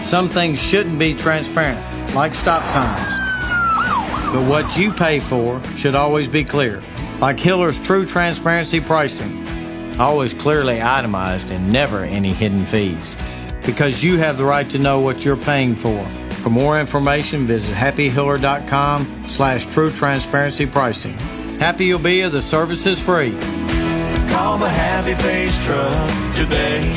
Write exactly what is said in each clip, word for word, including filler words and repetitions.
Some things shouldn't be transparent, like stop signs. But what you pay for should always be clear, like Hiller's True Transparency Pricing. Always clearly itemized and never any hidden fees. Because you have the right to know what you're paying for. For more information, visit happy hiller dot com slash true transparency pricing. Happy you'll be if the service is free. Call the Happy Face Truck today.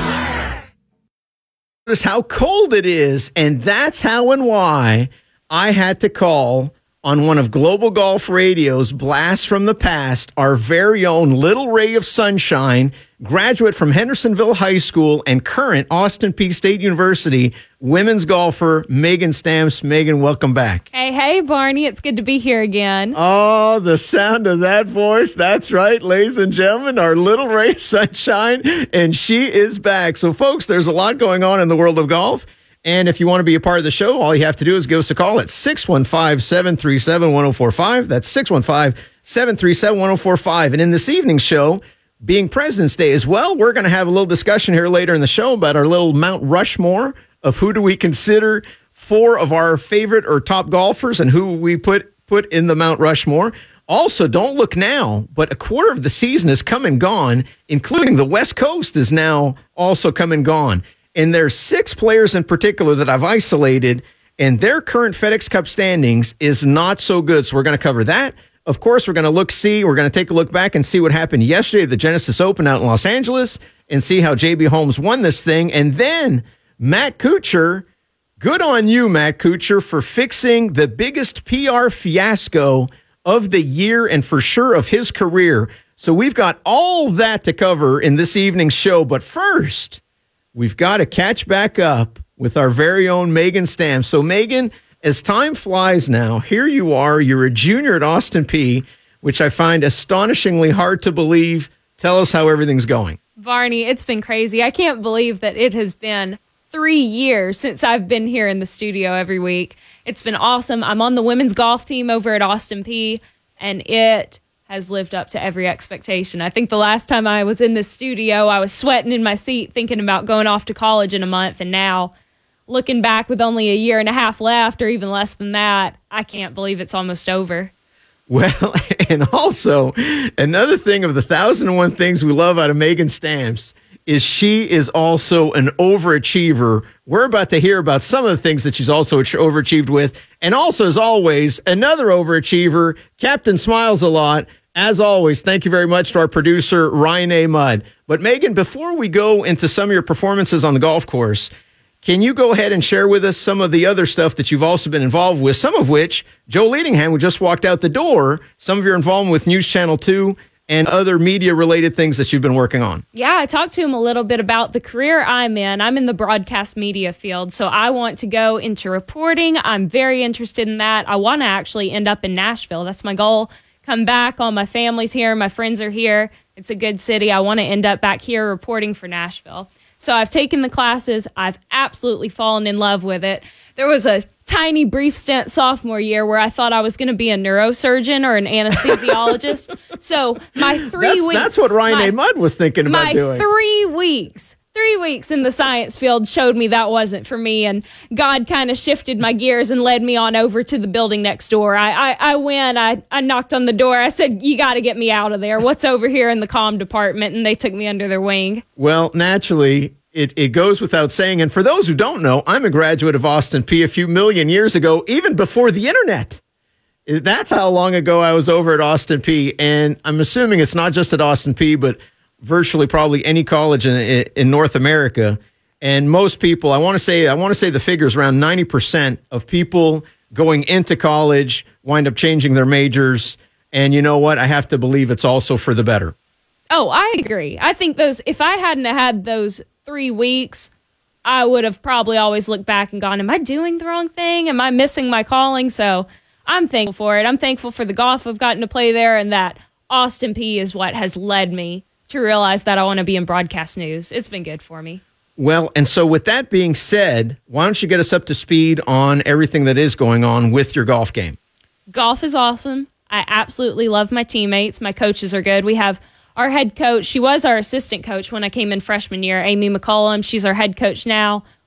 Notice how cold it is, and that's how and why I had to call on one of Global Golf Radio's Blast from the Past, our very own little ray of sunshine, graduate from Hendersonville High School and current Austin Peay State University women's golfer, Megan Stamps. Megan, welcome back. Hey, hey, Barney. It's good to be here again. Oh, the sound of that voice. That's right, ladies and gentlemen, our little ray of sunshine, and she is back. So, folks, there's a lot going on in the world of golf. And if you want to be a part of the show, all you have to do is give us a call at six one five, seven three seven, one zero four five. That's six one five, seven three seven, one zero four five. And in this evening's show, being President's Day as well, we're going to have a little discussion here later in the show about our little Mount Rushmore of who do we consider four of our favorite or top golfers and who we put put in the Mount Rushmore. Also, don't look now, but a quarter of the season has come and gone, including the West Coast is now also come and gone. And there's six players in particular that I've isolated, and their current FedEx Cup standings is not so good. So we're going to cover that. Of course, we're going to look, see, we're going to take a look back and see what happened yesterday at the Genesis Open out in Los Angeles and see how J B Holmes won this thing. And then Matt Kuchar, good on you, Matt Kuchar, for fixing the biggest P R fiasco of the year and for sure of his career. So we've got all that to cover in this evening's show. But first, we've got to catch back up with our very own Megan Stamps. So, Megan, as time flies now, here you are. You're a junior at Austin Peay, which I find astonishingly hard to believe. Tell us how everything's going. Barney, it's been crazy. I can't believe that it has been three years since I've been here in the studio every week. It's been awesome. I'm on the women's golf team over at Austin Peay, and it has lived up to every expectation. I think the last time I was in the studio, I was sweating in my seat thinking about going off to college in a month. And now, looking back with only a year and a half left, or even less than that, I can't believe it's almost over. Well, and also, another thing of the thousand and one things we love out of Megan Stamps is she is also an overachiever. We're about to hear about some of the things that she's also overachieved with. And also, as always, another overachiever, Captain Smiles a Lot. As always, thank you very much to our producer, Ryan A. Mudd. But Megan, before we go into some of your performances on the golf course, can you go ahead and share with us some of the other stuff that you've also been involved with, some of which Joe Leadingham, who just walked out the door, some of your involvement with News Channel two, and other media-related things that you've been working on. Yeah, I talked to him a little bit about the career I'm in. I'm in the broadcast media field, so I want to go into reporting. I'm very interested in that. I want to actually end up in Nashville. That's my goal. Come back. All my family's here. My friends are here. It's a good city. I want to end up back here reporting for Nashville. So I've taken the classes. I've absolutely fallen in love with it. There was a tiny brief stint sophomore year where I thought I was going to be a neurosurgeon or an anesthesiologist. So my three that's, weeks. That's what Ryan my, A. Mudd was thinking about my doing. My three weeks. Three weeks in the science field showed me that wasn't for me, and God kind of shifted my gears and led me on over to the building next door. I, I, I went, I, I knocked on the door. I said, you got to get me out of there. What's over here in the comm department? And they took me under their wing. Well, naturally, it, it goes without saying. And for those who don't know, I'm a graduate of Austin Peay a few million years ago, even before the internet. That's how long ago I was over at Austin Peay. And I'm assuming it's not just at Austin Peay, but virtually probably any college in, in North America. And most people, I want to say, I want to say the figures around ninety percent of people going into college wind up changing their majors. And you know what? I have to believe it's also for the better. Oh, I agree. I think those, if I hadn't had those three weeks, I would have probably always looked back and gone, am I doing the wrong thing? Am I missing my calling? So I'm thankful for it. I'm thankful for the golf I've gotten to play there, and that Austin Peay is what has led me to realize that I want to be in broadcast news. It's been good for me. Well, and so with that being said, why don't you get us up to speed on everything that is going on with your golf game? Golf is awesome. I absolutely love my teammates. My coaches are good. We have our head coach. She was our assistant coach when I came in freshman year, Amy McCollum. She's our head coach now.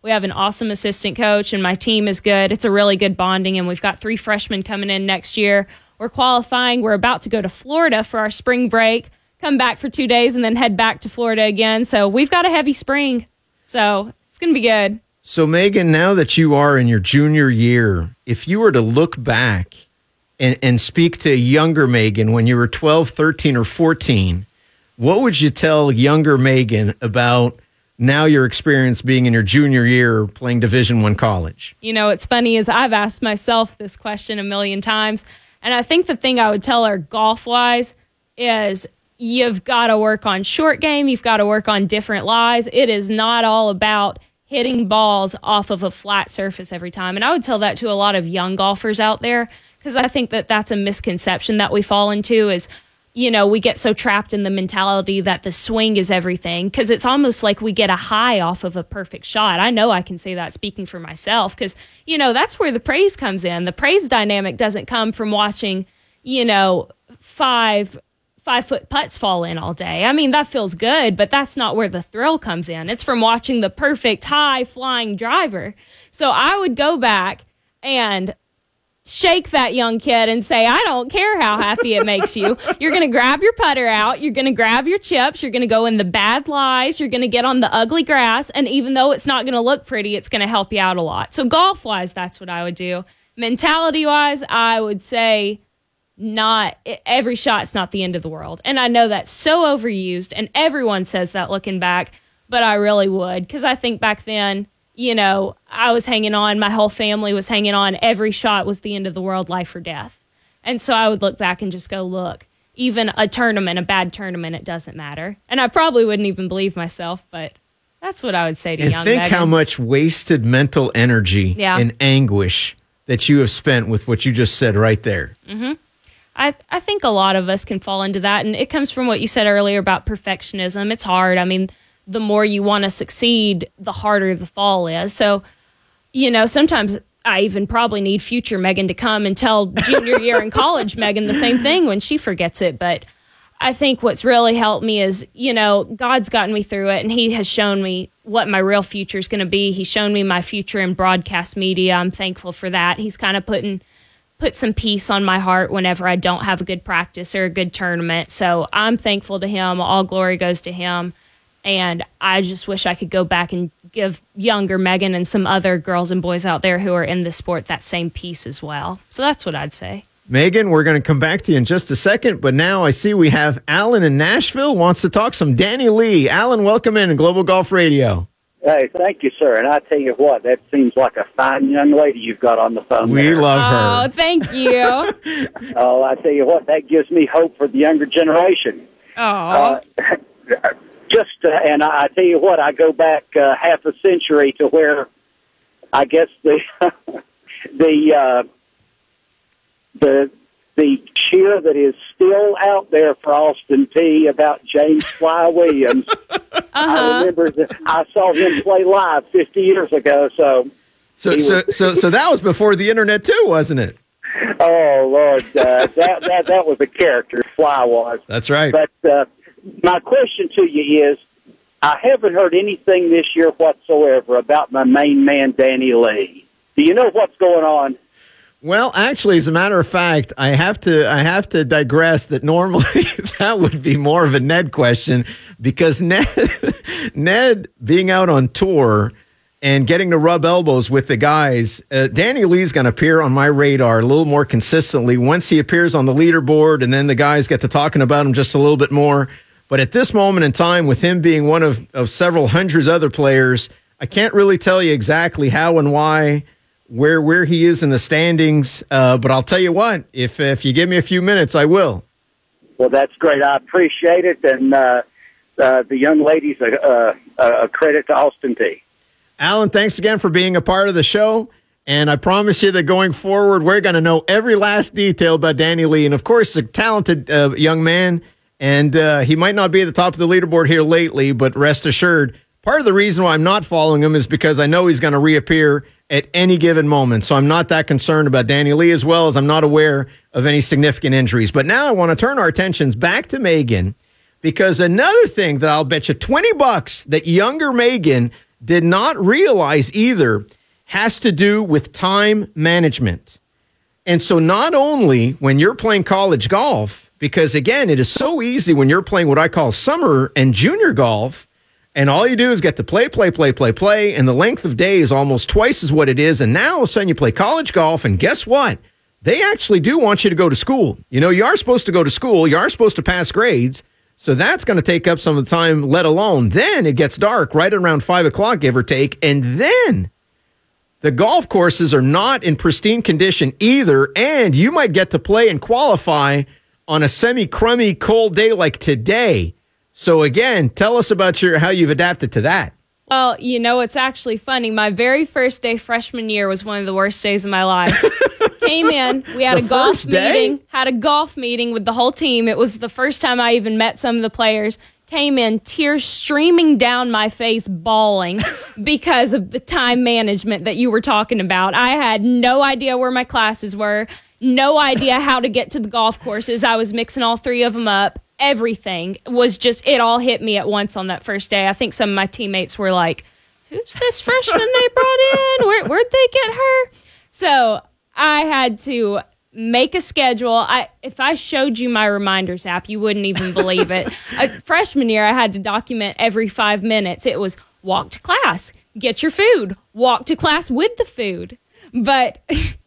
We have an awesome assistant coach, and my team is good. It's a really good bonding, and we've got three freshmen coming in next year. We're qualifying. We're about to go to Florida for our spring break, come back for two days, and then head back to Florida again. So we've got a heavy spring. So it's going to be good. So, Megan, now that you are in your junior year, if you were to look back and, and speak to younger Megan when you were twelve, thirteen, or fourteen, what would you tell younger Megan about now your experience being in your junior year playing Division One college? You know, it's funny is I've asked myself this question a million times, and I think the thing I would tell her golf-wise is you've got to work on short game. You've got to work on different lies. It is not all about hitting balls off of a flat surface every time. And I would tell that to a lot of young golfers out there, because I think that that's a misconception that we fall into is, you know, we get so trapped in the mentality that the swing is everything, because it's almost like we get a high off of a perfect shot. I know I can say that speaking for myself, because, you know, that's where the praise comes in. The praise dynamic doesn't come from watching, you know, five five-foot putts fall in all day. I mean, that feels good, but that's not where the thrill comes in. It's from watching the perfect high-flying driver. So I would go back and shake that young kid and say, I don't care how happy it makes you. You're going to grab your putter out. You're going to grab your chips. You're going to go in the bad lies. You're going to get on the ugly grass. And even though it's not going to look pretty, it's going to help you out a lot. So golf-wise, that's what I would do. Mentality-wise, I would say not every shot's not the end of the world. And I know that's so overused, and everyone says that looking back, but I really would, because I think back then, you know, I was hanging on, my whole family was hanging on. Every shot was the end of the world, life or death. And so I would look back and just go, look, even a tournament, a bad tournament, it doesn't matter. And I probably wouldn't even believe myself, but that's what I would say to and young think Megan. How much wasted mental energy yeah. and anguish that you have spent with what you just said right there. Mm-hmm. I, I think a lot of us can fall into that, and it comes from what you said earlier about perfectionism. It's hard. I mean, the more you want to succeed, the harder the fall is. So, you know, sometimes I even probably need future Megan to come and tell junior year in college Megan the same thing when she forgets it. But I think what's really helped me is, you know, God's gotten me through it, and he has shown me what my real future is going to be. He's shown me my future in broadcast media. I'm thankful for that. He's kind of putting put some peace on my heart whenever I don't have a good practice or a good tournament. So I'm thankful to him. All glory goes to him. And I just wish I could go back and give younger Megan and some other girls and boys out there who are in the sport that same peace as well. So that's what I'd say. Megan, we're going to come back to you in just a second, but now I see we have Alan in Nashville wants to talk some Danny Lee. Alan, welcome in Global Golf Radio. Hey, thank you, sir. And I tell you what, that seems like a fine young lady you've got on the phone. We there. love her. Oh, thank you. Oh, I tell you what, that gives me hope for the younger generation. Oh, uh, just uh, and I, I tell you what, I go back uh, half a century to where I guess the the uh, the the cheer that is still out there for Austin Peay about James Fly Williams. uh-huh. I remember that I saw him play live fifty years ago. So, so, so, was, so, so that was before the internet too, wasn't it? Oh Lord, uh, that that that was a character. Fly was. That's right. But uh, my question to you is, I haven't heard anything this year whatsoever about my main man, Danny Lee. Do you know what's going on? Well, actually, as a matter of fact, I have to I have to digress that normally that would be more of a Ned question, because Ned Ned being out on tour and getting to rub elbows with the guys, uh, Danny Lee's going to appear on my radar a little more consistently once he appears on the leaderboard, and then the guys get to talking about him just a little bit more. But at this moment in time, with him being one of, of several hundreds other players, I can't really tell you exactly how and why, where where he is in the standings. Uh, but I'll tell you what, if if you give me a few minutes, I will. Well, that's great. I appreciate it. And uh, uh, the young lady's a, a, a credit to Austin Peay. Alan, thanks again for being a part of the show. And I promise you that going forward, we're going to know every last detail about Danny Lee. And, of course, a talented uh, young man. And uh, he might not be at the top of the leaderboard here lately, but rest assured, part of the reason why I'm not following him is because I know he's going to reappear at any given moment. So I'm not that concerned about Danny Lee, as well as I'm not aware of any significant injuries. But now I want to turn our attentions back to Megan, because another thing that I'll bet you twenty bucks that younger Megan did not realize either has to do with time management. And so not only when you're playing college golf, because again, it is so easy when you're playing what I call summer and junior golf, and all you do is get to play, play, play, play, play, and the length of day is almost twice as what it is. And now all of a sudden you play college golf, and guess what? They actually do want you to go to school. You know, you are supposed to go to school. You are supposed to pass grades. So that's going to take up some of the time, let alone then it gets dark right around five o'clock, give or take. And then the golf courses are not in pristine condition either. And you might get to play and qualify on a semi-crummy cold day like today. So again, tell us about your how you've adapted to that. Well, you know, it's actually funny. My very first day freshman year was one of the worst days of my life. Came in, we had The a golf first day? meeting, had a golf meeting with the whole team. It was the first time I even met some of the players. Came in, tears streaming down my face, bawling because of the time management that you were talking about. I had no idea where my classes were, no idea how to get to the golf courses. I was mixing all three of them up. Everything was just, it all hit me at once on that first day. I think some of my teammates were like, who's this freshman they brought in? Where, where'd they get her? So I had to make a schedule. I if I showed you my reminders app, you wouldn't even believe it. A freshman year, I had to document every five minutes. It was walk to class, get your food, walk to class with the food. But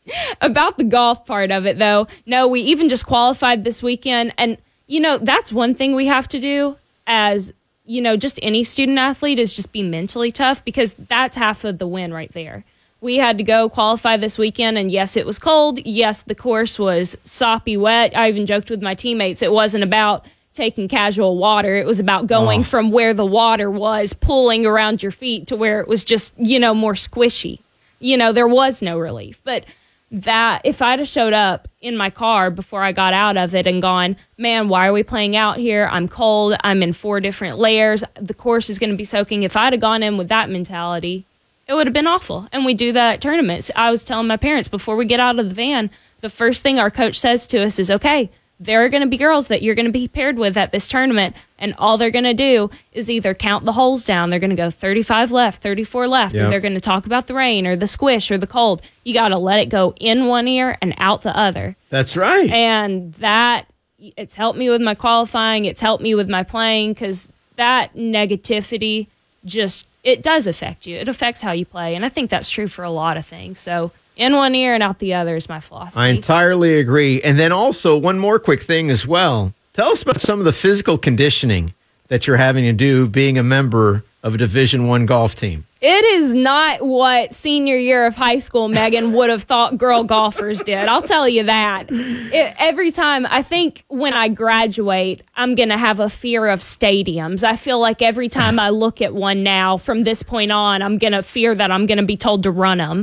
about the golf part of it, though, no, we even just qualified this weekend. And, you know, that's one thing we have to do as, you know, just any student athlete is just be mentally tough, because that's half of the win right there. We had to go qualify this weekend, and yes, it was cold. Yes, the course was soppy wet. I even joked with my teammates, it wasn't about taking casual water. It was about going oh. from where the water was pulling around your feet to where it was just, you know, more squishy. You know, there was no relief. But that, if I'd have showed up in my car before I got out of it and gone, man, why are we playing out here? I'm cold. I'm in four different layers. The course is going to be soaking. If I'd have gone in with that mentality, it would have been awful. And we do that at tournaments. I was telling my parents before we get out of the van, the first thing our coach says to us is, okay, there are going to be girls that you're going to be paired with at this tournament, and all they're going to do is either count the holes down. They're going to go thirty-five left, thirty-four left, yep. and they're going to talk about the rain or the squish or the cold. You got to let it go in one ear and out the other. That's right. And that, it's helped me with my qualifying. It's helped me with my playing, because that negativity just, it does affect you. It affects how you play. And I think that's true for a lot of things. So in one ear and out the other is my philosophy. I entirely agree. And then also one more quick thing as well. Tell us about some of the physical conditioning that you're having to do being a member of a Division One golf team. It is not what senior year of high school Megan would have thought girl golfers did. I'll tell you that. It, every time, I think when I graduate, I'm going to have a fear of stadiums. I feel like every time I look at one now, from this point on, I'm going to fear that I'm going to be told to run them.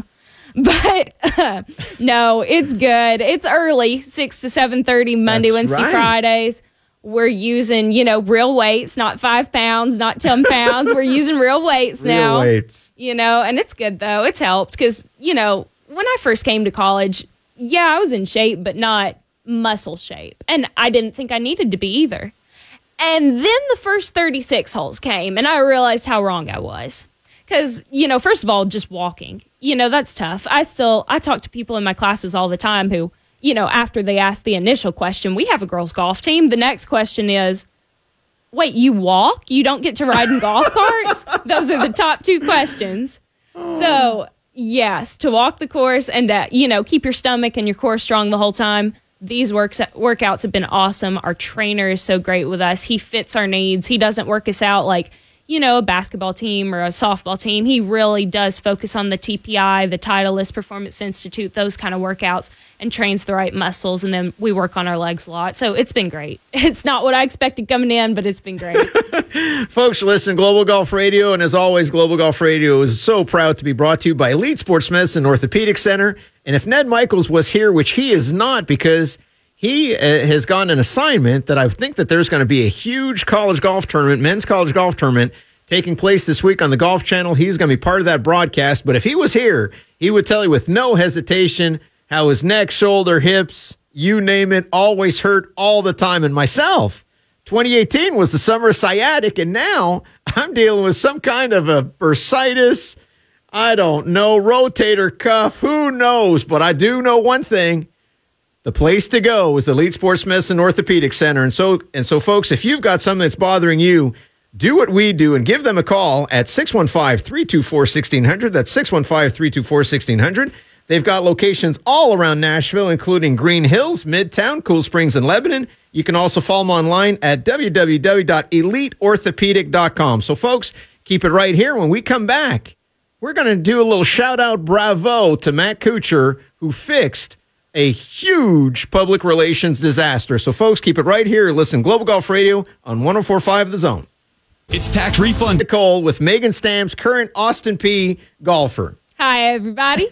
But uh, no, it's good. It's early, six to seven thirty, Monday, That's Wednesday, right. Fridays. We're using, you know, real weights, not five pounds, not ten pounds. We're using real weights Real now. weights. You know, and it's good, though. It's helped because, you know, when I first came to college, yeah, I was in shape, but not muscle shape. And I didn't think I needed to be either. And then the first thirty-six holes came, and I realized how wrong I was. Because, you know, first of all, just walking, you know, that's tough. I still, I talk to people in my classes all the time who, you know, after they ask the initial question, we have a girls' golf team. The next question is, wait, you walk? You don't get to ride in golf carts? Those are the top two questions. Oh. So, yes, to walk the course and, uh, you know, keep your stomach and your core strong the whole time. These works, workouts have been awesome. Our trainer is so great with us. He fits our needs. He doesn't work us out like, you know, a basketball team or a softball team. He really does focus on the T P I, the Titleist Performance Institute, those kind of workouts, and trains the right muscles. And then we work on our legs a lot. So it's been great. It's not what I expected coming in, but it's been great. Folks, listen, Global Golf Radio. And as always, Global Golf Radio is so proud to be brought to you by Elite Sports Medicine Orthopedic Center. And if Ned Michaels was here, which he is not, because he uh, has gotten an assignment that I think that there's going to be a huge college golf tournament, men's college golf tournament, taking place this week on the Golf Channel. He's going to be part of that broadcast. But if he was here, he would tell you with no hesitation how his neck, shoulder, hips, you name it, always hurt all the time. And myself, twenty eighteen was the summer of sciatic, and now I'm dealing with some kind of a bursitis. I don't know, rotator cuff, who knows? But I do know one thing. The place to go is Elite Sports Medicine Orthopedic Center. And so, and so, folks, if you've got something that's bothering you, do what we do and give them a call at six one five, three two four, one six zero zero. That's six one five, three two four, one six zero zero. They've got locations all around Nashville, including Green Hills, Midtown, Cool Springs, and Lebanon. You can also follow them online at w w w dot elite orthopedic dot com. So, folks, keep it right here. When we come back, we're going to do a little shout-out bravo to Matt Kuchar, who fixed a huge public relations disaster. So, folks, keep it right here. Listen, Global Golf Radio on one oh four point five The Zone. It's tax refund. Nicole with Megan Stamps, current Austin Peay golfer. Hi, everybody.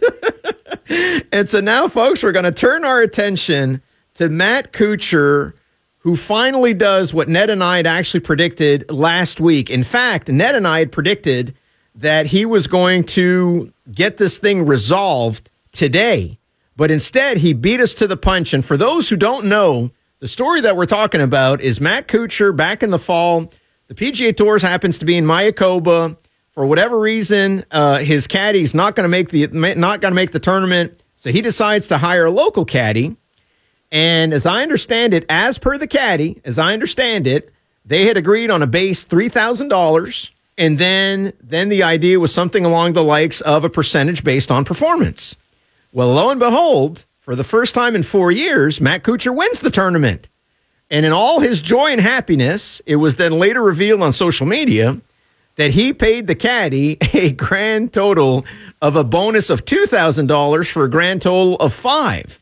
And so now, folks, we're going to turn our attention to Matt Kuchar, who finally does what Ned and I had actually predicted last week. In fact, Ned and I had predicted that he was going to get this thing resolved today. But instead, he beat us to the punch. And for those who don't know, the story that we're talking about is Matt Kuchar back in the fall. The P G A Tours happens to be in Mayakoba. For whatever reason, uh, his caddy's not going to make the not going to make the tournament. So he decides to hire a local caddy. And as I understand it, as per the caddy, as I understand it, they had agreed on a base three thousand dollars. And then, then the idea was something along the likes of a percentage based on performance. Well, lo and behold, for the first time in four years, Matt Kuchar wins the tournament. And in all his joy and happiness, it was then later revealed on social media that he paid the caddy a grand total of a bonus of two thousand dollars for a grand total of five.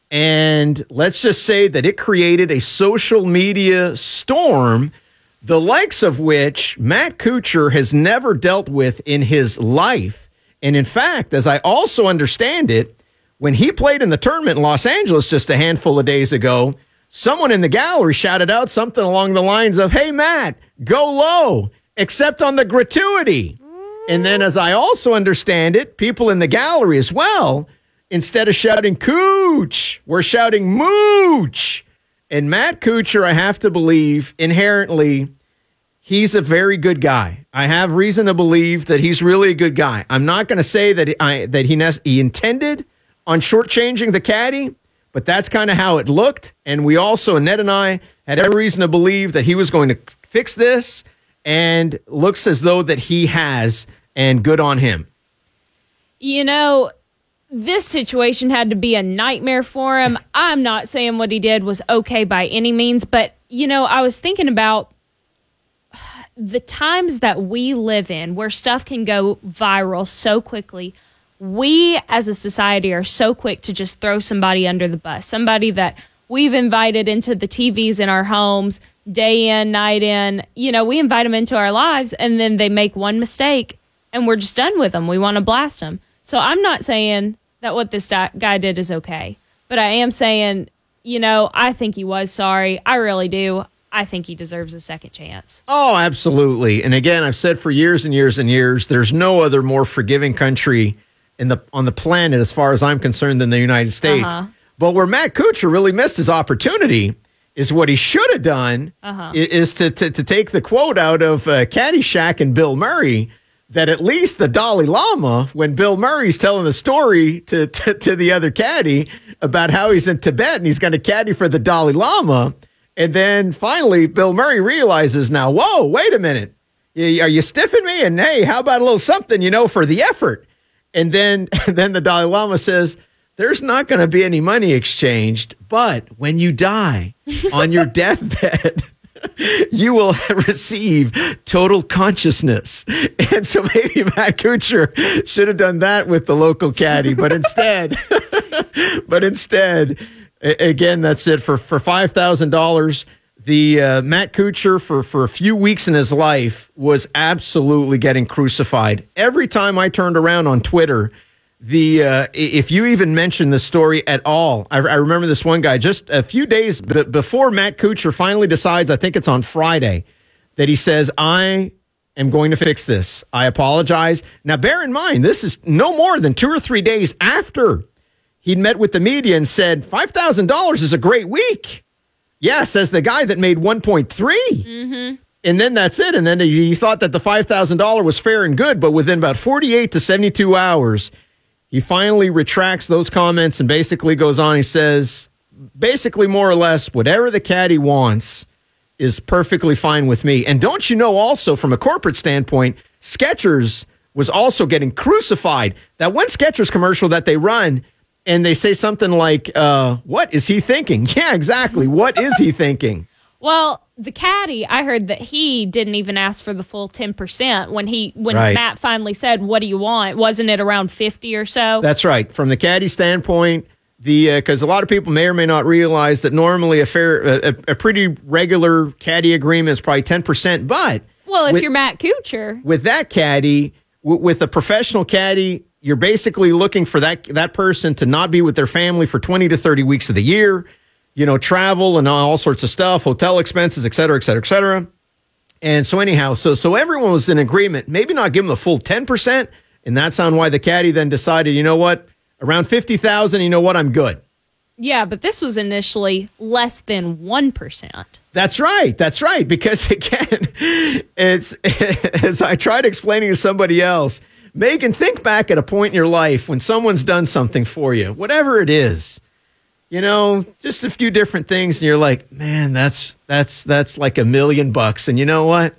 And let's just say that it created a social media storm, the likes of which Matt Kuchar has never dealt with in his life. And in fact, as I also understand it, when he played in the tournament in Los Angeles just a handful of days ago, someone in the gallery shouted out something along the lines of, "Hey, Matt, go low, except on the gratuity." And then as I also understand it, people in the gallery as well, instead of shouting "Cooch," we're shouting "Mooch." And Matt Kuchar, I have to believe, inherently, he's a very good guy. I have reason to believe that he's really a good guy. I'm not going to say that I that he ne- he intended on shortchanging the caddy, but that's kind of how it looked. And we also, Ned and I, had every reason to believe that he was going to fix this, and looks as though that he has, and good on him. You know, this situation had to be a nightmare for him. I'm not saying what he did was okay by any means, but, you know, I was thinking about the times that we live in where stuff can go viral so quickly. We as a society are so quick to just throw somebody under the bus, somebody that we've invited into the T Vs in our homes day in, night in. You know, we invite them into our lives, and then they make one mistake and we're just done with them. We want to blast them. So I'm not saying that what this guy did is okay, but I am saying, you know, I think he was sorry. I really do. I think he deserves a second chance. Oh, absolutely. And again, I've said for years and years and years, there's no other more forgiving country in the on the planet, as far as I'm concerned, than the United States. Uh-huh. But where Matt Kuchar really missed his opportunity is what he should have done uh-huh. is to, to to take the quote out of uh, Caddyshack and Bill Murray, that at least the Dalai Lama, when Bill Murray's telling the story to, to, to the other caddy about how he's in Tibet and he's going to caddy for the Dalai Lama, and then finally Bill Murray realizes now, whoa, wait a minute, are you stiffing me? And hey, how about a little something, you know, for the effort? And then, and then the Dalai Lama says, there's not going to be any money exchanged, but when you die on your deathbed, you will receive total consciousness. And so maybe Matt Kuchar should have done that with the local caddy, but instead, but instead, again, that's it for, for five thousand dollars. The uh, Matt Kuchar for, for a few weeks in his life was absolutely getting crucified. Every time I turned around on Twitter, the uh, if you even mentioned the story at all, I, I remember this one guy just a few days b- before Matt Kuchar finally decides, I think it's on Friday, that he says, I am going to fix this. I apologize. Now, bear in mind, this is no more than two or three days after he'd met with the media and said, five thousand dollars is a great week. Yeah, says the guy that made one point three. Mm-hmm. And then that's it. And then he thought that the five thousand dollars was fair and good, but within about forty-eight to seventy-two hours, he finally retracts those comments and basically goes on. He says, basically, more or less, whatever the caddy wants is perfectly fine with me. And don't you know, also, from a corporate standpoint, Skechers was also getting crucified. That one Skechers commercial that they run, and they say something like, uh, what is he thinking? Yeah, exactly. What is he thinking? Well, the caddy, I heard that he didn't even ask for the full ten percent when he when Right. Matt finally said, what do you want? Wasn't it around fifty or so? That's right. From the caddy standpoint, the because a lot of people may or may not realize that normally a fair, a, a pretty regular caddy agreement is probably ten percent. But well, if with, you're Matt Kuchar. with that caddy, w- with a professional caddy, you're basically looking for that that person to not be with their family for twenty to thirty weeks of the year. You know, travel and all sorts of stuff, hotel expenses, et cetera, et cetera, et cetera. And so anyhow, so so everyone was in agreement, maybe not give them the full ten percent. And that's on why the caddy then decided, you know what, around fifty thousand, you know what, I'm good. Yeah, but this was initially less than one percent. That's right. That's right. Because again, it's as I tried explaining to somebody else, Megan, think back at a point in your life when someone's done something for you, whatever it is. You know, just a few different things, and you're like, man, that's that's that's like a million bucks. And you know what?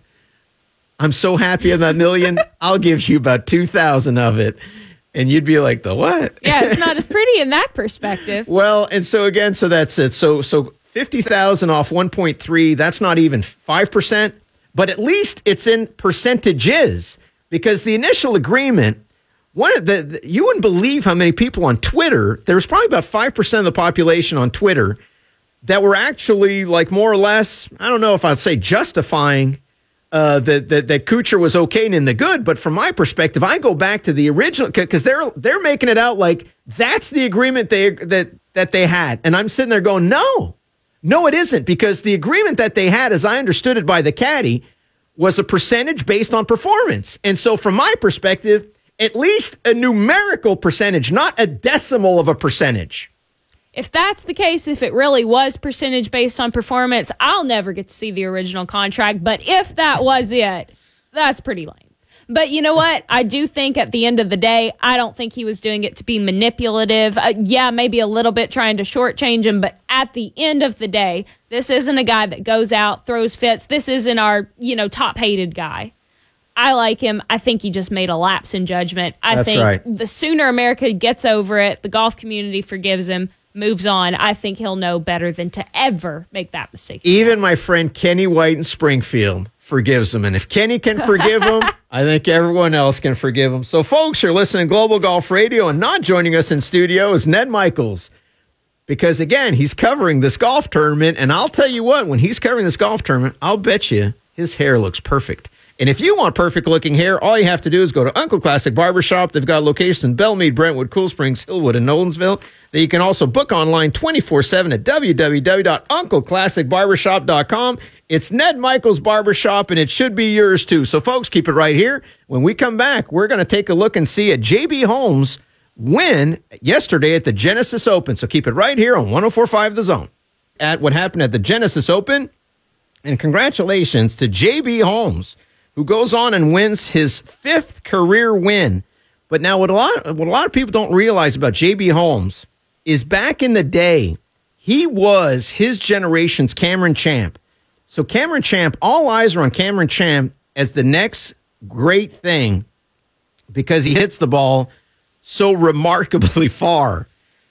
I'm so happy in that million, I'll give you about two thousand of it. And you'd be like, the what? Yeah, it's not as pretty in that perspective. Well, and so again, so that's it. So so fifty thousand off one point three, that's not even five percent, but at least it's in percentages, because the initial agreement, One of the, the you wouldn't believe how many people on Twitter, there was probably about five percent of the population on Twitter that were actually like more or less, I don't know if I'd say justifying uh, that, that, that Kuchar was okay and in the good. But from my perspective, I go back to the original, because they're they're making it out like that's the agreement they that that they had. And I'm sitting there going, no, no, it isn't, because the agreement that they had, as I understood it by the caddy, was a percentage based on performance. And so from my perspective, at least a numerical percentage, not a decimal of a percentage. If that's the case, if it really was percentage based on performance, I'll never get to see the original contract. But if that was it, that's pretty lame. But you know what? I do think at the end of the day, I don't think he was doing it to be manipulative. Uh, yeah, maybe a little bit trying to shortchange him. But at the end of the day, this isn't a guy that goes out, throws fits. This isn't our, you know, top hated guy. I like him. I think he just made a lapse in judgment. I That's think right. the sooner America gets over it, the golf community forgives him, moves on, I think he'll know better than to ever make that mistake. Even my friend Kenny White in Springfield forgives him. And if Kenny can forgive him, I think everyone else can forgive him. So, folks, you're listening to Global Golf Radio, and not joining us in studio is Ned Michaels. Because, again, he's covering this golf tournament. And I'll tell you what, when he's covering this golf tournament, I'll bet you his hair looks perfect. And if you want perfect-looking hair, all you have to do is go to Uncle Classic Barbershop. They've got locations in Belmead, Brentwood, Cool Springs, Hillwood, and Nolensville. That you can also book online twenty-four seven at w w w dot uncle classic barbershop dot com. It's Ned Michaels Barbershop, and it should be yours, too. So, folks, keep it right here. When we come back, we're going to take a look and see a J B. Holmes win yesterday at the Genesis Open. So keep it right here on one oh four point five The Zone. At what happened at the Genesis Open, and congratulations to J B. Holmes, who goes on and wins his fifth career win. But now what a lot, what a lot of people don't realize about J B. Holmes is back in the day, he was his generation's Cameron Champ. So Cameron Champ, all eyes are on Cameron Champ as the next great thing because he hits the ball so remarkably far.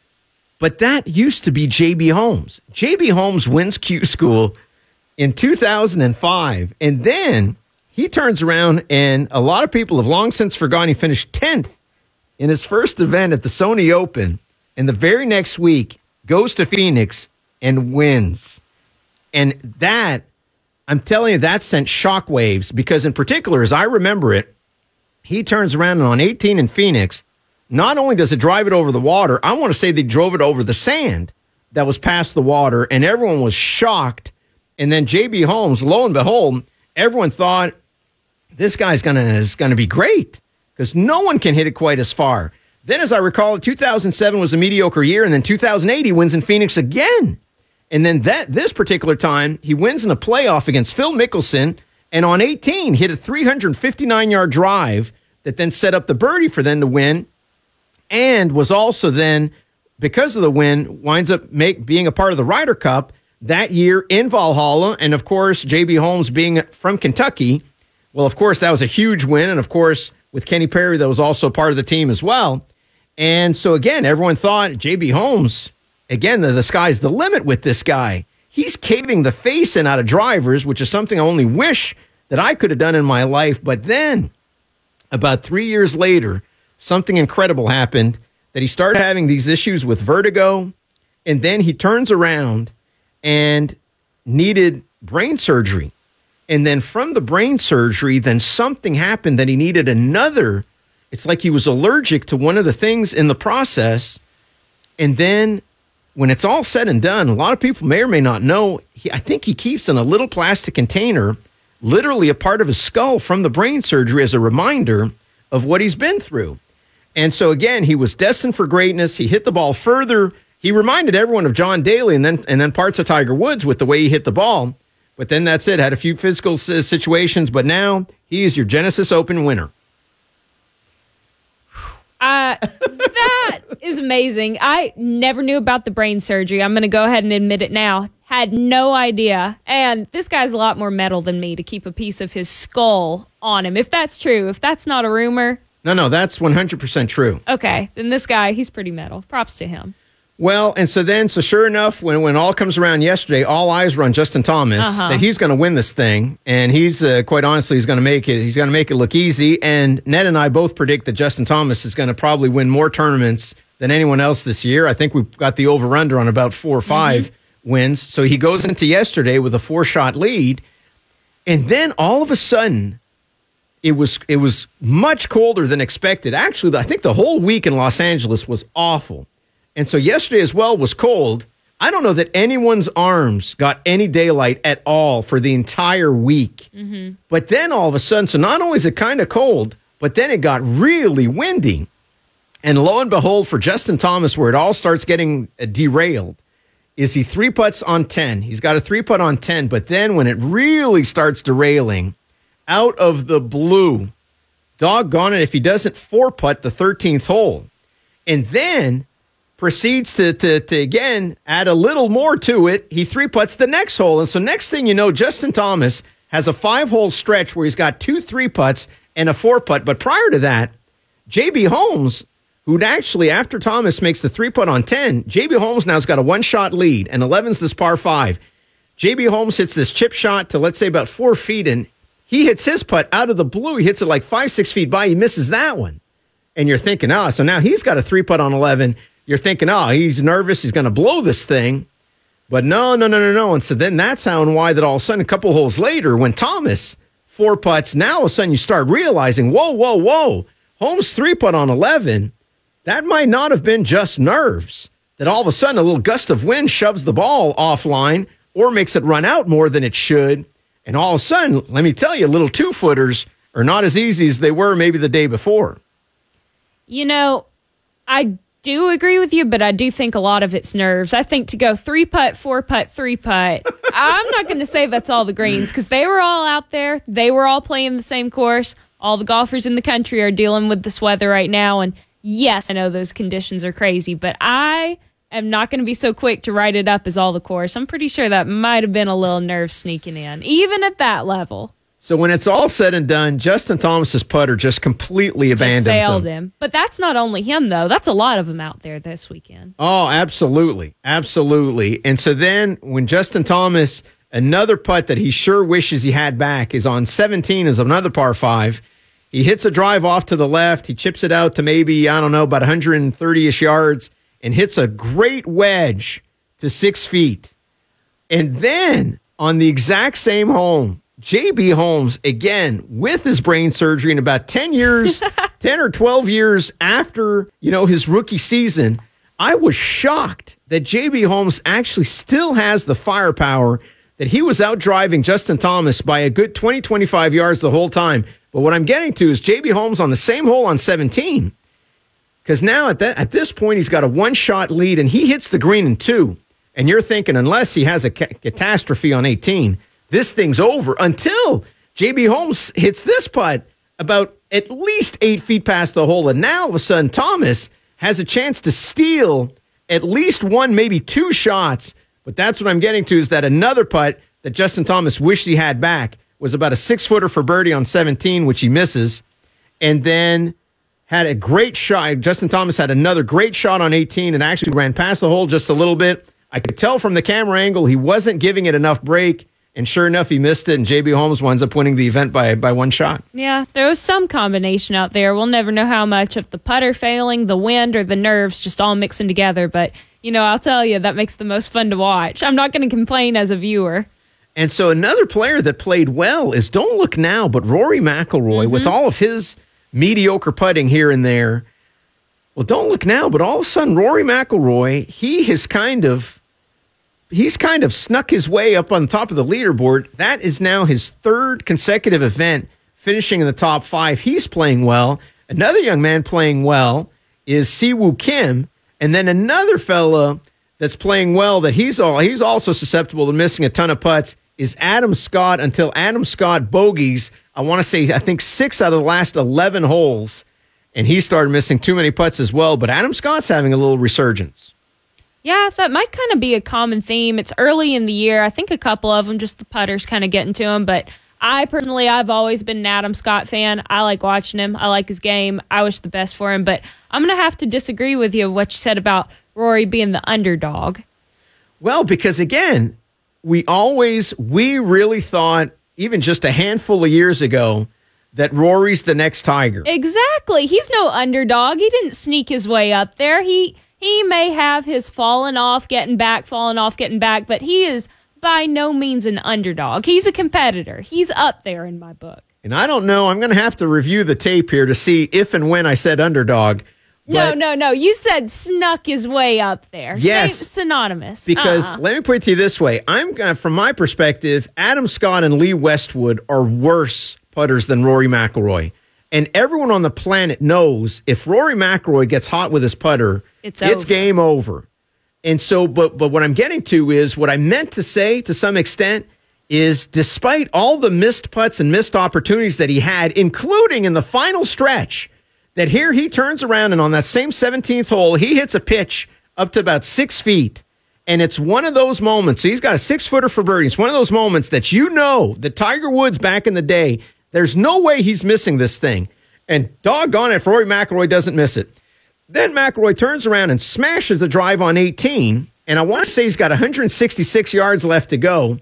But that used to be J B. Holmes. J B. Holmes wins Q School in two thousand five, and then he turns around, and a lot of people have long since forgotten he finished tenth in his first event at the Sony Open, and the very next week goes to Phoenix and wins. And that, I'm telling you, that sent shockwaves, because in particular, as I remember it, he turns around and on eighteen in Phoenix, not only does it drive it over the water, I want to say they drove it over the sand that was past the water, and everyone was shocked. And then J B. Holmes, lo and behold, everyone thought, this guy's gonna is gonna be great, because no one can hit it quite as far. Then, as I recall, two thousand seven was a mediocre year, and then two thousand eight he wins in Phoenix again. And then that this particular time, he wins in a playoff against Phil Mickelson, and on eighteen, hit a three hundred fifty-nine yard drive that then set up the birdie for them to win, and was also then, because of the win, winds up make, being a part of the Ryder Cup that year in Valhalla. And, of course, J B. Holmes being from Kentucky, well, of course, that was a huge win. And, of course, with Kenny Perry, that was also part of the team as well. And so, again, everyone thought J B. Holmes, again, the, the sky's the limit with this guy. He's caving the face in out of drivers, which is something I only wish that I could have done in my life. But then, about three years later, something incredible happened, that he started having these issues with vertigo, and then he turns around and needed brain surgery. And then from the brain surgery, then something happened that he needed another. It's like he was allergic to one of the things in the process. And then when it's all said and done, a lot of people may or may not know, he, I think he keeps in a little plastic container, literally a part of his skull from the brain surgery as a reminder of what he's been through. And so, again, he was destined for greatness. He hit the ball further. He reminded everyone of John Daly and then and then parts of Tiger Woods with the way he hit the ball. But then that's it. Had a few physical situations, but now he is your Genesis Open winner. Uh, that is amazing. I never knew about the brain surgery. I'm going to go ahead and admit it now. Had no idea. And this guy's a lot more metal than me to keep a piece of his skull on him. If that's true, if that's not a rumor. No, no, that's one hundred percent true. Okay, then this guy, he's pretty metal. Props to him. Well, and so then, so sure enough, when, when all comes around yesterday, all eyes were on Justin Thomas, uh-huh. that he's going to win this thing. And he's, uh, quite honestly, he's going to make it, he's going to make it look easy. And Ned and I both predict that Justin Thomas is going to probably win more tournaments than anyone else this year. I think we've got the over-under on about four or five mm-hmm. wins. So he goes into yesterday with a four-shot lead. And then all of a sudden, it was it was much colder than expected. Actually, I think the whole week in Los Angeles was awful. And so yesterday as well was cold. I don't know that anyone's arms got any daylight at all for the entire week. Mm-hmm. But then all of a sudden, so not only is it kind of cold, but then it got really windy. And lo and behold, for Justin Thomas, where it all starts getting uh, derailed, is he three putts on ten. He's got a three putt on ten, but then when it really starts derailing, out of the blue, doggone it if he doesn't four putt the thirteenth hole. And then proceeds to, to, to, again, add a little more to it. He three putts the next hole. And so next thing you know, Justin Thomas has a five-hole stretch where he's got two three putts and a four putt. But prior to that, J B. Holmes, who'd actually, after Thomas makes the three putt on ten, J B. Holmes now's got a one-shot lead, and eleven's this par five. J B. Holmes hits this chip shot to, let's say, about four feet, and he hits his putt out of the blue. He hits it like five, six feet by. He misses that one. And you're thinking, ah, oh, so now he's got a three putt on eleven. You're thinking, oh, he's nervous. He's going to blow this thing. But no, no, no, no, no. And so then that's how and why that all of a sudden, a couple holes later, when Thomas four putts, now all of a sudden you start realizing, whoa, whoa, whoa, Holmes three putt on eleven, that might not have been just nerves. That all of a sudden a little gust of wind shoves the ball offline or makes it run out more than it should. And all of a sudden, let me tell you, little two-footers are not as easy as they were maybe the day before. You know, I do agree with you, but I do think a lot of it's nerves. I think to go three putt, four putt, three putt, I'm not going to say that's all the greens because they were all out there. They were all playing the same course. All the golfers in the country are dealing with this weather right now. And yes, I know those conditions are crazy, but I am not going to be so quick to write it up as all the course. I'm pretty sure that might have been a little nerve sneaking in, even at that level. So when it's all said and done, Justin Thomas's putter just completely abandons just failed him. him. But that's not only him, though. That's a lot of them out there this weekend. Oh, absolutely. Absolutely. And so then when Justin Thomas, another putt that he sure wishes he had back is on seventeen, is another par five. He hits a drive off to the left. He chips it out to maybe, I don't know, about one hundred thirty-ish yards and hits a great wedge to six feet. And then on the exact same hole, J B. Holmes, again, with his brain surgery in about ten years, ten or twelve years after, you know, his rookie season, I was shocked that J B. Holmes actually still has the firepower, that he was out driving Justin Thomas by a good twenty, twenty-five yards the whole time. But what I'm getting to is J B. Holmes on the same hole on seventeen, because now at that at this point, he's got a one-shot lead, and he hits the green in two. And you're thinking, unless he has a ca- catastrophe on eighteen, this thing's over until J B. Holmes hits this putt about at least eight feet past the hole. And now, all of a sudden, Thomas has a chance to steal at least one, maybe two shots. But that's what I'm getting to, is that another putt that Justin Thomas wished he had back was about a six-footer for birdie on seventeen, which he misses. And then had a great shot. Justin Thomas had another great shot on eighteen and actually ran past the hole just a little bit. I could tell from the camera angle he wasn't giving it enough break, and sure enough, he missed it, and J B. Holmes winds up winning the event by by one shot. Yeah, there was some combination out there. We'll never know how much of the putter failing, the wind, or the nerves just all mixing together. But, you know, I'll tell you, that makes the most fun to watch. I'm not going to complain as a viewer. And so another player that played well is, don't look now, but Rory McIlroy, mm-hmm. with all of his mediocre putting here and there. Well, don't look now, but all of a sudden, Rory McIlroy, he has kind of, he's kind of snuck his way up on the top of the leaderboard. That is now his third consecutive event, finishing in the top five. He's playing well. Another young man playing well is Siwoo Kim, and then another fella that's playing well that he's all he's also susceptible to missing a ton of putts is Adam Scott, until Adam Scott bogeys, I want to say, I think six out of the last eleven holes, and he started missing too many putts as well. But Adam Scott's having a little resurgence. Yeah, that might kind of be a common theme. It's early in the year. I think a couple of them, just the putters kind of getting to him. But I personally, I've always been an Adam Scott fan. I like watching him. I like his game. I wish the best for him. But I'm going to have to disagree with you what you said about Rory being the underdog. Well, because again, we always, we really thought, even just a handful of years ago, that Rory's the next Tiger. Exactly. He's no underdog. He didn't sneak his way up there. He he may have his falling off, getting back, falling off, getting back, but he is by no means an underdog. He's a competitor. He's up there in my book. And I don't know, I'm going to have to review the tape here to see if and when I said underdog. No, no, no. You said snuck his way up there. Yes. Say synonymous. Because uh-uh. let me put it to you this way. I'm uh, from my perspective, Adam Scott and Lee Westwood are worse putters than Rory McIlroy. And everyone on the planet knows if Rory McIlroy gets hot with his putter, it's, it's over. game over. And so, but but what I'm getting to is, what I meant to say to some extent is, despite all the missed putts and missed opportunities that he had, including in the final stretch, that here he turns around and on that same seventeenth hole, he hits a pitch up to about six feet. And it's one of those moments. So he's got a six-footer for birdie. It's one of those moments that you know that Tiger Woods back in the day, there's no way he's missing this thing. And doggone it, if Rory McIlroy doesn't miss it. Then McIlroy turns around and smashes the drive on eighteen. And I want to say he's got one hundred sixty-six yards left to go.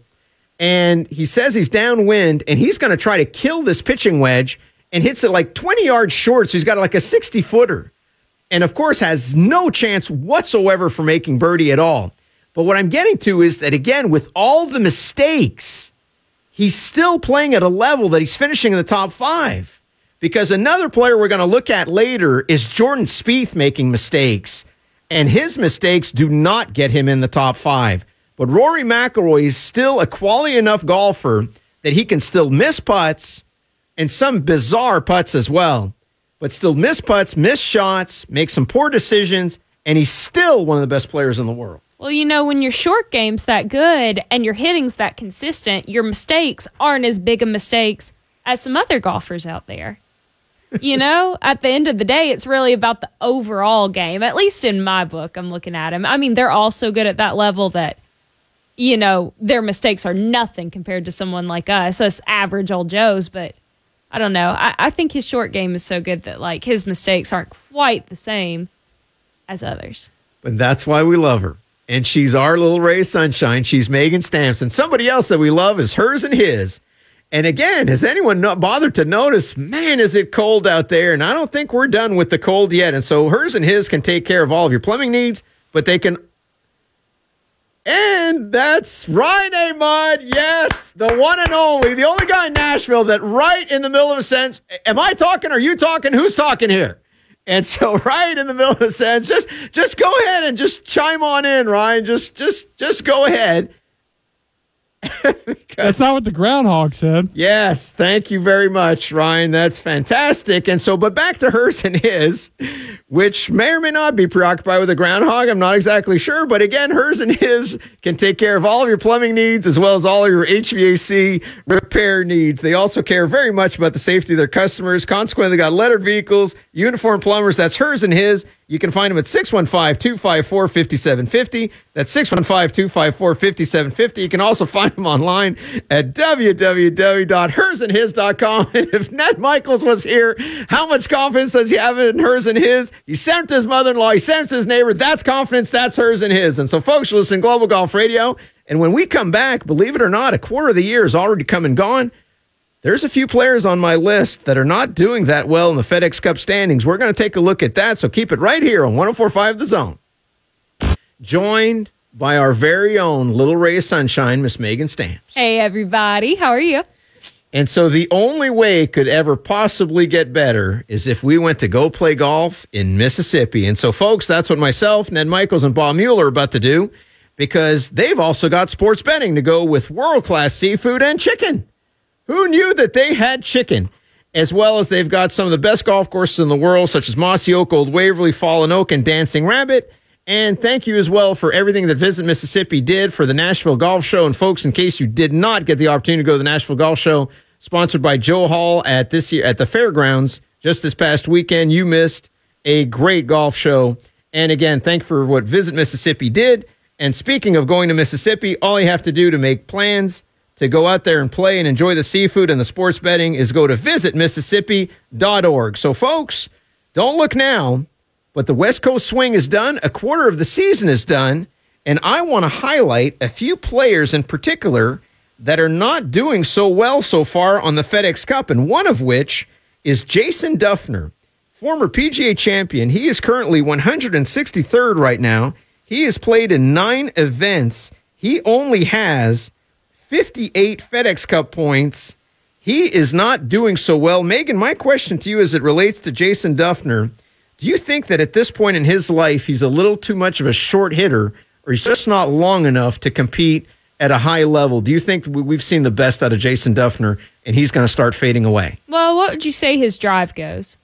And he says he's downwind, and he's going to try to kill this pitching wedge, and hits it like twenty yards short, so he's got like a sixty-footer. And, of course, has no chance whatsoever for making birdie at all. But what I'm getting to is that, again, with all the mistakes, he's still playing at a level that he's finishing in the top five. Because another player we're going to look at later is Jordan Spieth making mistakes. And his mistakes do not get him in the top five. But Rory McIlroy is still a quality enough golfer that he can still miss putts, and some bizarre putts as well, but still miss putts, miss shots, make some poor decisions, and he's still one of the best players in the world. Well, you know, when your short game's that good and your hitting's that consistent, your mistakes aren't as big of mistakes as some other golfers out there. You know, at the end of the day, it's really about the overall game, at least in my book. I'm looking at him. I mean, they're all so good at that level that, you know, their mistakes are nothing compared to someone like us, us average old Joes, but I don't know. I, I think his short game is so good that, like, his mistakes aren't quite the same as others. But that's why we love her. And she's our little ray of sunshine. She's Megan Stamson. Somebody else that we love is hers and his. And again, has anyone not bothered to notice, man, is it cold out there? And I don't think we're done with the cold yet. And so hers and his can take care of all of your plumbing needs, but they can... And that's Ryan A. Mudd. Yes, the one and only, the only guy in Nashville that right in the middle of a sentence, am I talking? Are you talking? Who's talking here? And so right in the middle of a sentence, just, just go ahead and just chime on in, Ryan. Just, just, just go ahead. That's not what the groundhog said. Yes, thank you very much, Ryan. That's fantastic. And so, but back to hers and his, which may or may not be preoccupied with the groundhog. I'm not exactly sure. But again, hers and his can take care of all of your plumbing needs as well as all of your H V A C repair needs. They also care very much about the safety of their customers. Consequently, they got lettered vehicles, uniformed plumbers. That's hers and his. You can find them at six one five, two five four, five seven five zero. That's six one five, two five four, five seven five zero. You can also find them online at w w w dot hers and his dot com. And if Ned Michaels was here, how much confidence does he have in hers and his? He sent it to his mother-in-law. He sent it to his neighbor. That's confidence. That's hers and his. And so, folks, you listen to Global Golf Radio. And when we come back, believe it or not, a quarter of the year is already come and gone. There's a few players on my list that are not doing that well in the FedEx Cup standings. We're going to take a look at that, so keep it right here on one oh four point five The Zone. Joined by our very own Little Ray of Sunshine, Miss Megan Stamps. Hey, everybody. How are you? And so the only way it could ever possibly get better is if we went to go play golf in Mississippi. And so, folks, that's what myself, Ned Michaels, and Bob Mueller are about to do, because they've also got sports betting to go with world-class seafood and chicken. Who knew that they had chicken? As well as they've got some of the best golf courses in the world, such as Mossy Oak, Old Waverly, Fallen Oak, and Dancing Rabbit. And thank you as well for everything that Visit Mississippi did for the Nashville Golf Show. And folks, in case you did not get the opportunity to go to the Nashville Golf Show, sponsored by Joe Hall at this year at the fairgrounds just this past weekend, you missed a great golf show. And again, thank you for what Visit Mississippi did. And speaking of going to Mississippi, all you have to do to make plans to go out there and play and enjoy the seafood and the sports betting is go to visit mississippi dot org. So, folks, don't look now, but the West Coast swing is done. A quarter of the season is done. And I want to highlight a few players in particular that are not doing so well so far on the FedEx Cup, and one of which is Jason Dufner, former P G A champion. He is currently one hundred sixty-third right now. He has played in nine events. He only has fifty-eight FedEx Cup points. He is not doing so well. Megan, my question to you as it relates to Jason Dufner, do you think that at this point in his life he's a little too much of a short hitter, or he's just not long enough to compete at a high level? Do you think we've seen the best out of Jason Dufner and he's going to start fading away? Well, what would you say his drive goes?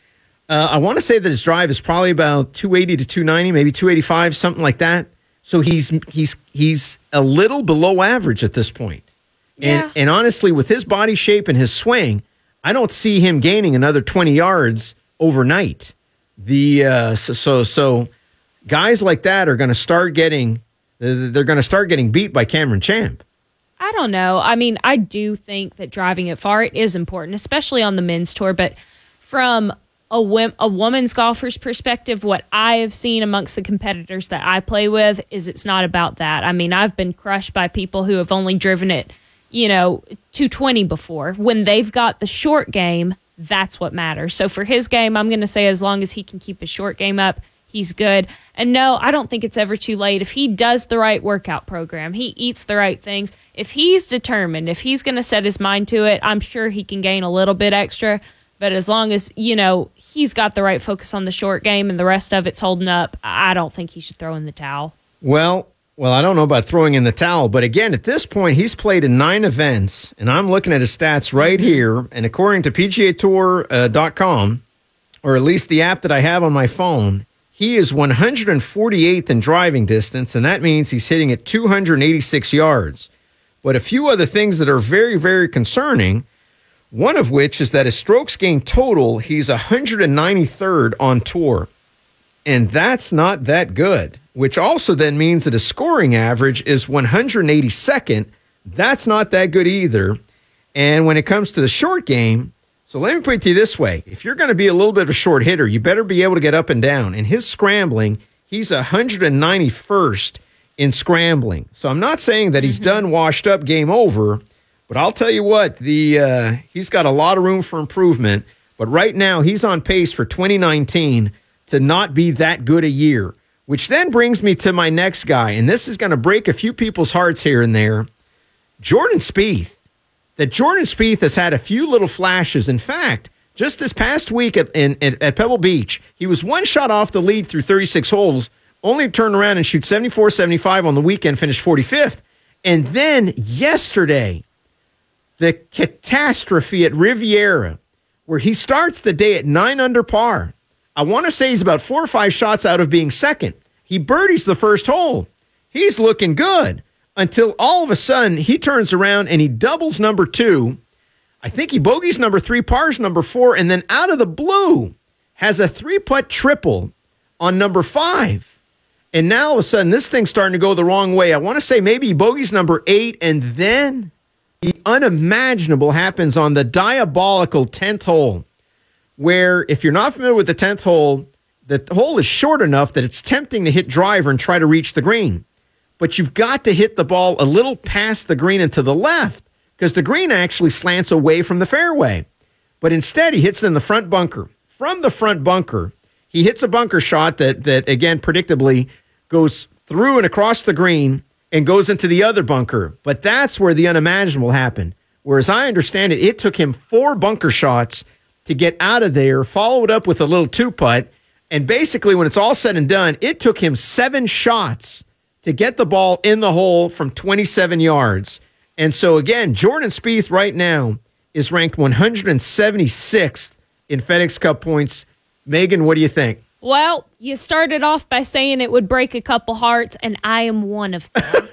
Uh, I want to say that his drive is probably about two eighty to two ninety, maybe two eighty-five, something like that. So he's he's he's a little below average at this point. And, yeah. and honestly, with his body shape and his swing, I don't see him gaining another twenty yards overnight. The uh, so, so so guys like that are going to start getting they're going to start getting beat by Cameron Champ. I don't know. I mean, I do think that driving it far it is important, especially on the men's tour. But from a, a woman's golfer's perspective, what I have seen amongst the competitors that I play with is it's not about that. I mean, I've been crushed by people who have only driven it, you know, two twenty before. When they've got the short game, that's what matters. So for his game, I'm going to say as long as he can keep his short game up, he's good. And no, I don't think it's ever too late. If he does the right workout program, he eats the right things, if he's determined, if he's going to set his mind to it, I'm sure he can gain a little bit extra. But as long as, you know, he's got the right focus on the short game and the rest of it's holding up, I don't think he should throw in the towel. Well, well, I don't know about throwing in the towel, but again, at this point, he's played in nine events, and I'm looking at his stats right here, and according to P G A Tour dot com, or at least the app that I have on my phone, he is one hundred forty-eighth in driving distance, and that means he's hitting at two hundred eighty-six yards. But a few other things that are very, very concerning, one of which is that his strokes gained total, he's one hundred ninety-third on tour. And that's not that good, which also then means that his scoring average is one hundred eighty-second. That's not that good either. And when it comes to the short game, so let me put it to you this way. If you're going to be a little bit of a short hitter, you better be able to get up and down. And his scrambling, he's one hundred ninety-first in scrambling. So I'm not saying that he's mm-hmm. done, washed up, game over. But I'll tell you what, the uh, he's got a lot of room for improvement. But right now, he's on pace for twenty nineteen to not be that good a year. Which then brings me to my next guy. And this is going to break a few people's hearts here and there. Jordan Spieth. That Jordan Spieth has had a few little flashes. In fact, just this past week at, in, at, at Pebble Beach, he was one shot off the lead through thirty-six holes, only to turn around and shoot seventy-four seventy-five on the weekend, finished forty-fifth. And then yesterday, the catastrophe at Riviera, where he starts the day at nine under par. I want to say he's about four or five shots out of being second. He birdies the first hole. He's looking good until all of a sudden he turns around and he doubles number two. I think he bogeys number three, pars number four, and then out of the blue has a three-putt triple on number five. And now all of a sudden this thing's starting to go the wrong way. I want to say maybe he bogeys number eight, and then the unimaginable happens on the diabolical tenth hole, where if you're not familiar with the tenth hole, the hole is short enough that it's tempting to hit driver and try to reach the green. But you've got to hit the ball a little past the green and to the left, because the green actually slants away from the fairway. But instead, he hits it in the front bunker. From the front bunker, he hits a bunker shot that, that again, predictably goes through and across the green and goes into the other bunker. But that's where the unimaginable happened. Whereas I understand it, it took him four bunker shots to get out of there, followed up with a little two-putt, and basically when it's all said and done, it took him seven shots to get the ball in the hole from twenty-seven yards. And so again, Jordan Spieth right now is ranked one hundred seventy-sixth in FedEx Cup points. Megan, what do you think? Well, you started off by saying it would break a couple hearts, and I am one of them.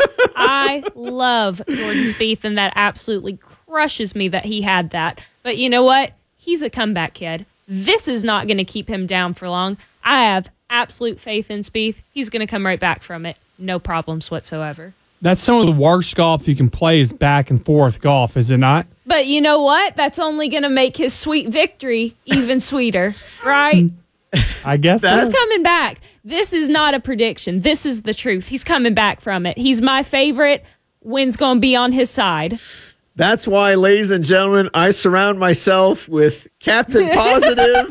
I love Jordan Spieth, and that absolutely crushes me that he had that. But you know what? He's a comeback kid. This is not going to keep him down for long. I have absolute faith in Spieth. He's going to come right back from it. No problems whatsoever. That's some of the worst golf you can play is back and forth golf, is it not? But you know what? That's only going to make his sweet victory even sweeter, right? I guess He's coming back. This is not a prediction. This is the truth. He's coming back from it. He's my favorite. Wind's going to be on his side. That's why, ladies and gentlemen, I surround myself with Captain Positive,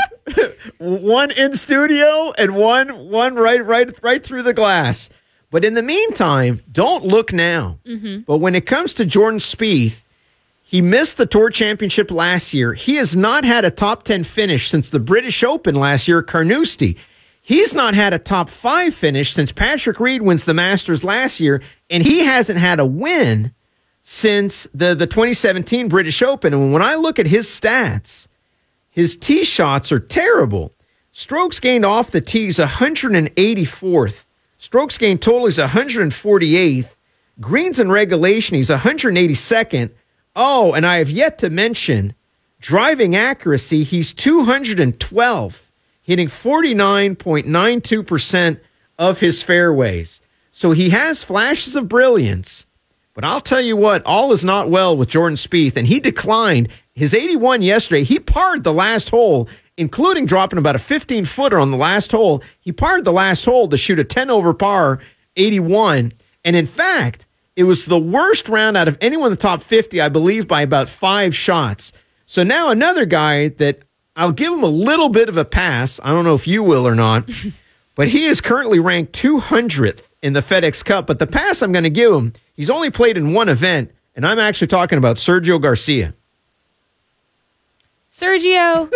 one in studio and one one right right right through the glass. But in the meantime, don't look now. Mm-hmm. But when it comes to Jordan Spieth, he missed the Tour Championship last year. He has not had a top ten finish since the British Open last year at Carnoustie. He's not had a top five finish since Patrick Reed wins the Masters last year, and he hasn't had a win since the, the twenty seventeen British Open. And when I look at his stats, his tee shots are terrible. Strokes gained off the tee is one hundred eighty-fourth. Strokes gained total is one hundred forty-eighth. Greens in regulation, he's one hundred eighty-second. Oh, and I have yet to mention driving accuracy, he's two hundred twelfth, hitting forty-nine point nine two percent of his fairways. So he has flashes of brilliance. But I'll tell you what, all is not well with Jordan Spieth, and he declined his eighty-one yesterday. He parred the last hole, including dropping about a fifteen-footer on the last hole. He parred the last hole to shoot a ten over par eighty-one. And in fact, it was the worst round out of anyone in the top fifty, I believe, by about five shots. So now another guy that I'll give him a little bit of a pass. I don't know if you will or not, but he is currently ranked two hundredth in the FedEx Cup. But the pass I'm going to give him, he's only played in one event, and I'm actually talking about Sergio Garcia. Sergio,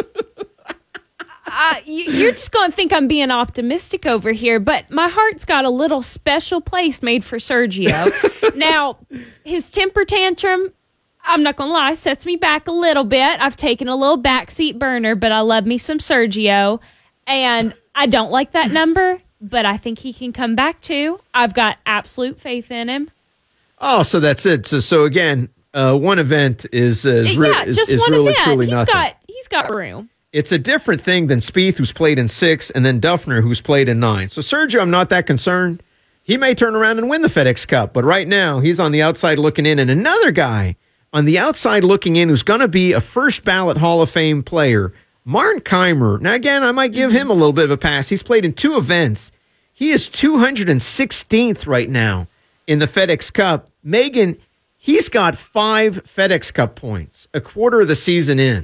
uh, you, you're just going to think I'm being optimistic over here, but my heart's got a little special place made for Sergio. Now, his temper tantrum, I'm not going to lie, sets me back a little bit. I've taken a little backseat burner, but I love me some Sergio, and I don't like that number, but I think he can come back too. I've got absolute faith in him. Oh, so that's it. So, so again, uh, one event is is, re- yeah, is, just is one really event. truly he's nothing. Got, he's got room. It's a different thing than Spieth, who's played in six, and then Duffner, who's played in nine. So Sergio, I'm not that concerned. He may turn around and win the FedEx Cup, but right now he's on the outside looking in. And another guy on the outside looking in who's going to be a first ballot Hall of Fame player, Martin Kaymer. Now, again, I might give him a little bit of a pass. He's played in two events. He is two hundred sixteenth right now in the FedEx Cup. Megan, he's got five FedEx Cup points, a quarter of the season in.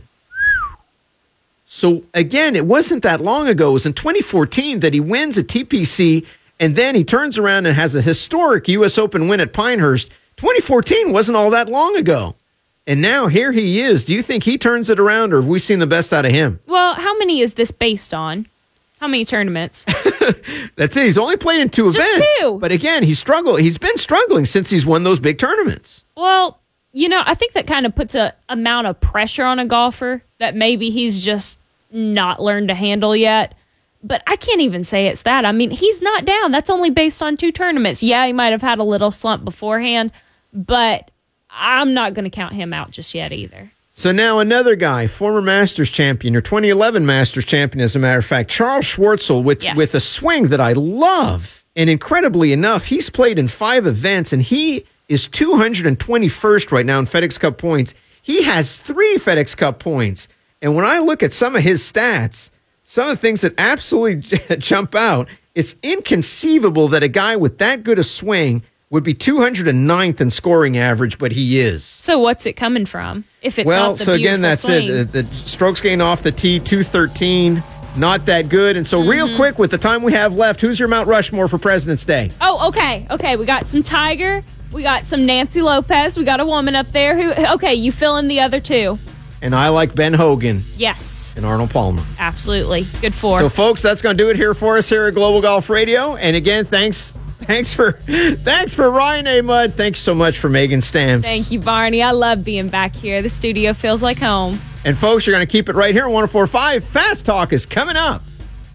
So, again, it wasn't that long ago. It was in twenty fourteen that he wins a T P C, and then he turns around and has a historic U S Open win at Pinehurst. twenty fourteen wasn't all that long ago. And now here he is. Do you think he turns it around, or have we seen the best out of him? Well, how many is this based on? How many tournaments? That's it. He's only played in two Just events. two. But again, he's struggled. He's been struggling since he's won those big tournaments. Well, you know, I think that kind of puts a amount of pressure on a golfer that maybe he's just not learned to handle yet. But I can't even say it's that. I mean, he's not down. That's only based on two tournaments. Yeah, he might have had a little slump beforehand, but I'm not going to count him out just yet either. So now another guy, former Masters champion, or twenty eleven Masters champion, as a matter of fact, Charles Schwartzel, with, Yes. with a swing that I love. And incredibly enough, he's played in five events, and he is two hundred twenty-first right now in FedEx Cup points. He has three FedEx Cup points. And when I look at some of his stats, some of the things that absolutely jump out, it's inconceivable that a guy with that good a swing would be two hundred ninth in scoring average, but he is. So what's it coming from? If it's Well, not the so again, beautiful that's swing? it. The, the strokes gained off the tee, two thirteen, not that good. And so Mm-hmm. real quick, with the time we have left, who's your Mount Rushmore for President's Day? Oh, okay. Okay, we got some Tiger. We got some Nancy Lopez. We got a woman up there who, okay, you fill in the other two. And I like Ben Hogan Yes, and Arnold Palmer. absolutely. Good for. So, folks, that's going to do it here for us here at Global Golf Radio. And again, thanks thanks for thanks for Ryan A. Mudd. Thanks so much for Megan Stamps. Thank you, Barney. I love being back here. The studio feels like home. And, folks, you're going to keep it right here on one oh four point five. Fast Talk is coming up.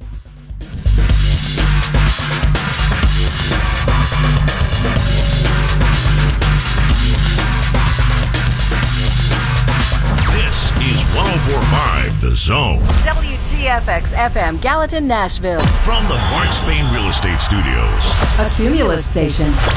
This is one oh four point five The Zone. W G F X F M Gallatin, Nashville. From the Mark Spain Real Estate Studios. A Cumulus station.